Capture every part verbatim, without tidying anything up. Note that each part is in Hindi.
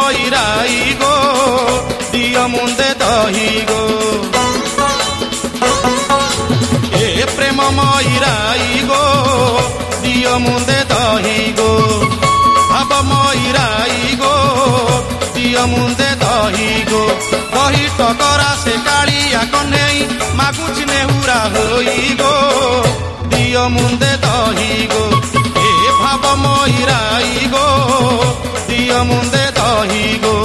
ମଇରାଇ ଗୋ ଦିଅ ମୁନ୍ଦେ ଦହି ଗୋ ଏ ପ୍ରେମ ମଇରାଇ ଗୋ ଦିଅ ମୁନ୍ଦେ ଦହି ଗୋ ଭାବ ମଇରାଇ ଗୋ ଦିଅ ମୁନ୍ଦେ ଦହି ଗୋ ଦହି ଟକରା ସେ କାଳିଆ କହ୍ନେଇ ମାଗୁଛି ନେହୁରା ହୋଇ ଗୋ ଦିଅ ମୁନ୍ଦେ ଦହି ଗୋ ଏ ଭାବ ମଇରାଇ ଗୋ ଦିଅ ମୁନ୍ଦେ ଦହି ଗୋ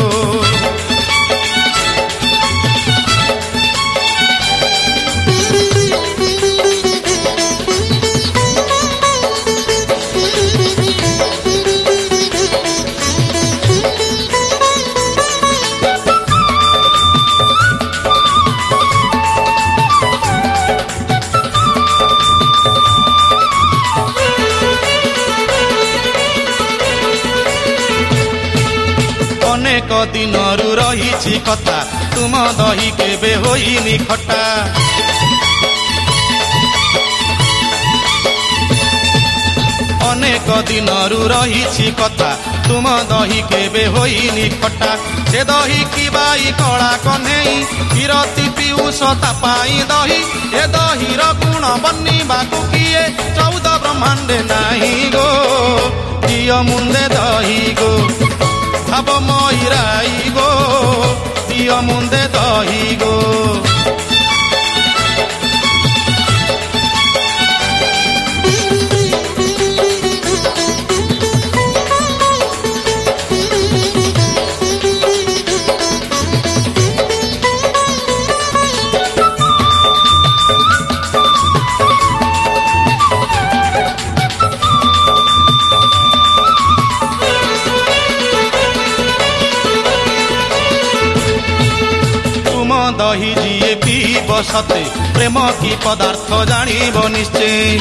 ଅନେକ ଦିନରୁ ରହିଛି କଥା ତୁମ ଦହି କେବେ ହୋଇନି ଖଟା ଅନେକ ଦିନରୁ ରହିଛି କଥା ତୁମ ଦହି କେବେ ହୋଇନି ଖଟା ସେ ଦହି କି ବାଇ କଳା କହ୍ନେଇ ବିରତି ପିଉଷ ତା ପାଇଁ ଦହି ଏ ଦହିର ଗୁଣ ବନିବାକୁ କିଏ ଚଉଦ ବ୍ରହ୍ମାଣ୍ଡେ ନାହିଁ ଗୋ ଦିଅ ମୁନ୍ଦେ ଦହି ଗୋ ଭାବ ମଇରାଇ ଗୋ ଦିଅ ମୁନ୍ଦେ ଦହି ଗୋ दही जिए पीब सते प्रेम की पदार्थ जानिब निश्चय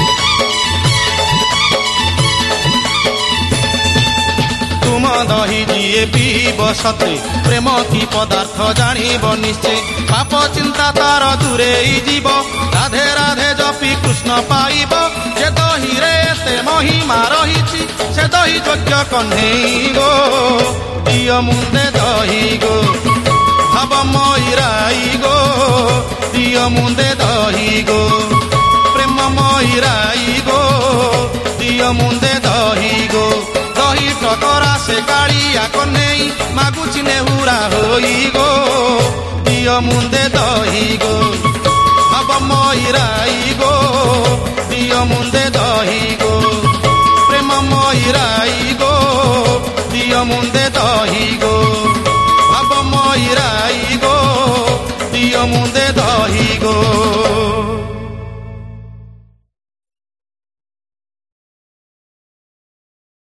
तुम दही जिए पीब सते प्रेम की पदार्थ जानिब निश्चय पाप चिंता तार दूरे जीव राधे राधे जपी कृष्ण पाइब जे दही रे एते महिमा रही से दही योग्य कन्हई गो दिय मुंदे दही गो भाव मइराई गो दिय मुंदे दही गो प्रेम मइराई गो दिय मुंदे दही गो दही टकरा से कालिया कन्हई मागुची नेहुरा होई गो दिय मुंदे दही गो भाव मइराई गो दिय मुंदे दही गो प्रेम मइराई गो दिय मुंदे दही गो भाव मइराई गो दिय मुंदे दही गो।